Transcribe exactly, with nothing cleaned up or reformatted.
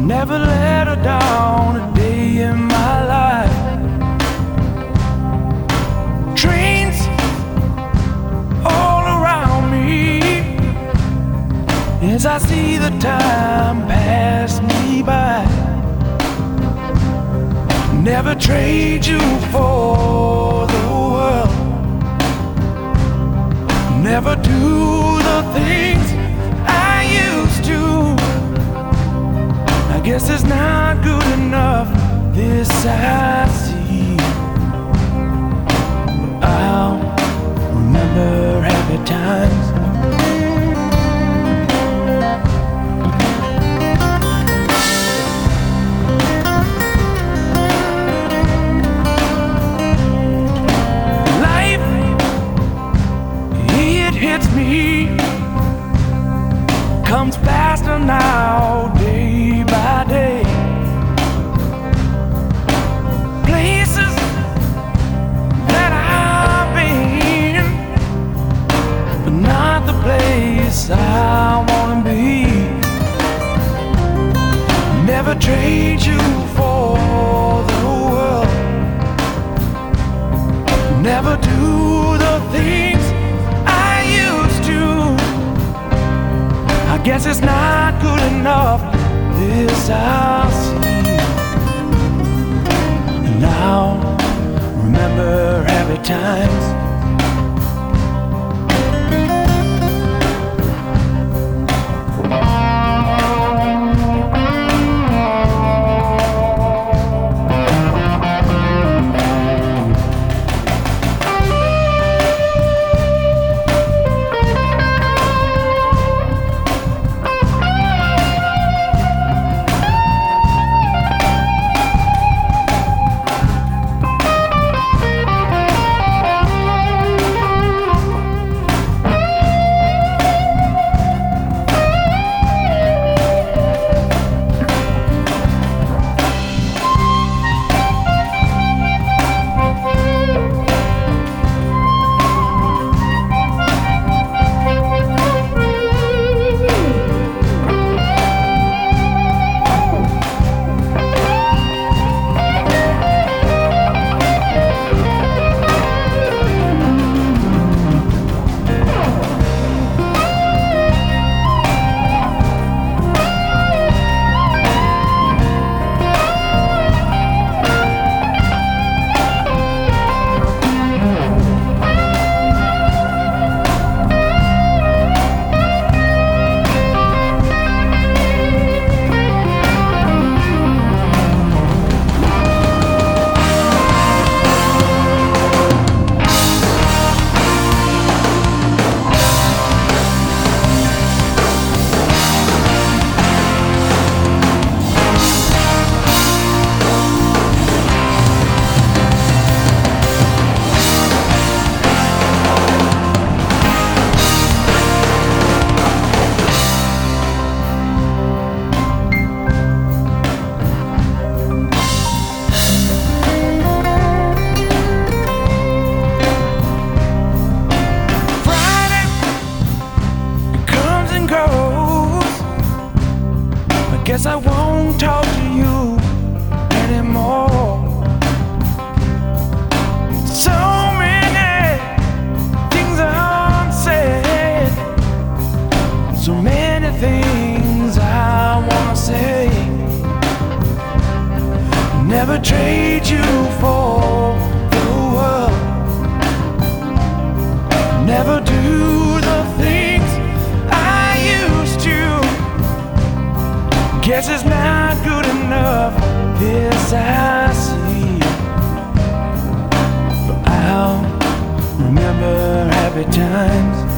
Never let her down a day in my life. Trains all around me as I see the time pass me by. Never trade you for the world. Never do the things I used to. I guess it's not good enough, this I see. I'll remember happy times. Life, it hits me, comes faster now, day by day. Places that I've been, but not the place I wanna be. Never trade you for the world. Never do the things I used to. I guess it's not good enough, this I'll see. Now, remember happy times. Guess I won't talk to you anymore. So many things unsaid, so many things I wanna say. Never trade you for the world. Never do the things I used to. Guess it's not good enough, this I see. But I'll remember happy times.